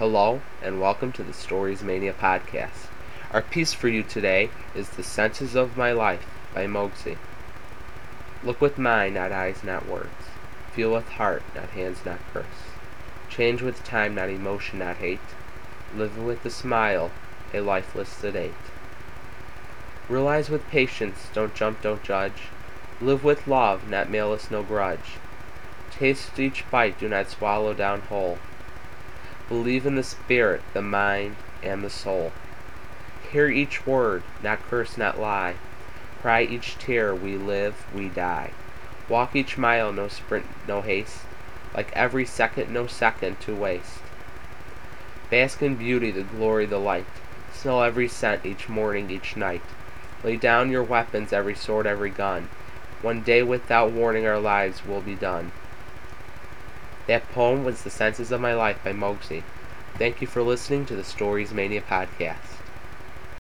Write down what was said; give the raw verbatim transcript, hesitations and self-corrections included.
Hello, and welcome to the Stories Mania podcast. Our piece for you today is The Senses of My Life by Mogsy. Look with mind, not eyes, not words. Feel with heart, not hands, not curse. Change with time, not emotion, not hate. Live with a smile, a lifeless sedate. Realize with patience, don't jump, don't judge. Live with love, not malice, no grudge. Taste each bite, do not swallow down whole. Believe in the spirit, the mind, and the soul. Hear each word, not curse, not lie. Cry each tear, we live, we die. Walk each mile, no sprint, no haste. Like every second, no second to waste. Bask in beauty, the glory, the light. Smell every scent, each morning, each night. Lay down your weapons, every sword, every gun. One day without warning our lives will be done. That poem was The Senses of My Life by Mogsy. Thank you for listening to the Stories Mania podcast.